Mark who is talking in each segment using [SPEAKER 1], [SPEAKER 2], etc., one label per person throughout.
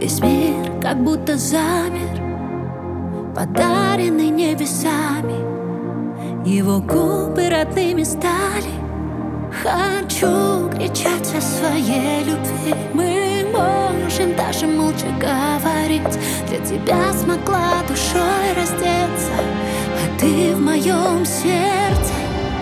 [SPEAKER 1] Весь мир как будто замер, подаренный небесами. Его губы родными стали. Хочу кричать о своей любви. Мы можем даже молча говорить. Для тебя смогла душой раздеться, а ты в моем сердце.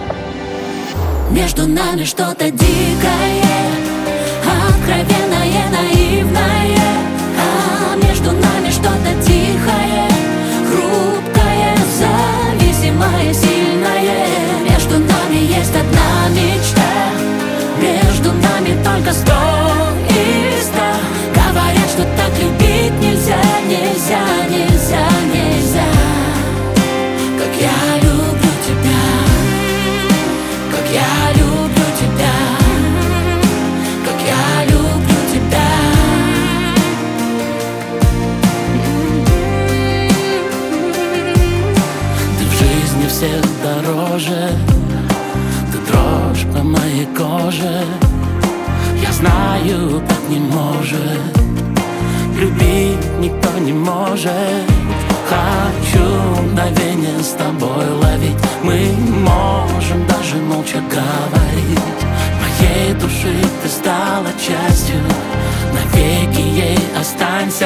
[SPEAKER 1] Между нами что-то дикое, откровенное, наивное. А между нами что-то тихое, хрупкое, зависимое, сильное. Между нами есть одна мечта, между нами только 100 и 100. Говорят, что так любить нельзя, нельзя, нельзя, нельзя. Как я люблю тебя, как я люблю тебя, как я люблю тебя. Ты в жизни всех дороже, ты дрожь по моей коже. Я знаю, так не может, любить никто не может. Хочу мгновение с тобой ловить. Мы можем даже молча говорить. Моей души ты стала частью, навеки ей останься.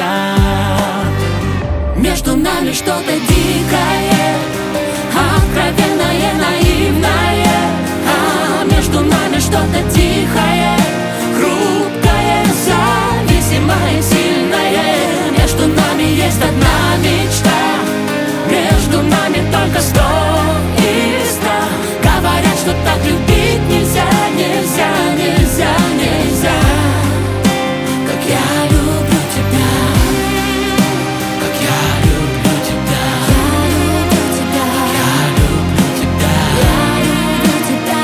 [SPEAKER 1] Между нами что-то дикое, откровенное, наивное. А между нами что-то тихое, хрупкое, зависимое, сильное. Между нами есть одна мечта, между нами только 100 и 100. Говорят, что так любить нельзя, нельзя, нельзя, нельзя. Как я люблю тебя, как я люблю тебя, я люблю тебя, я люблю тебя.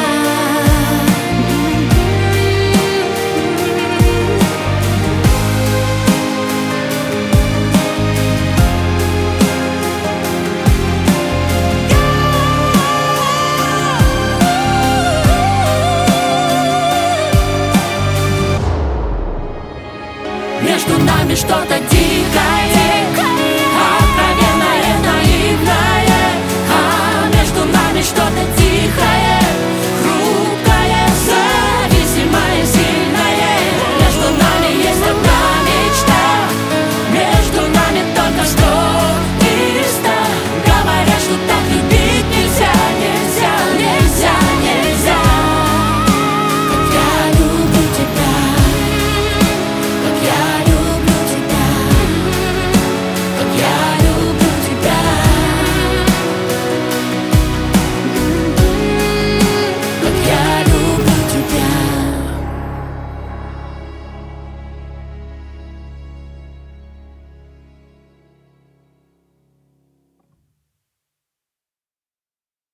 [SPEAKER 1] Между нами что-то дикое, откровенное, наивное. А между нами что-то дикое.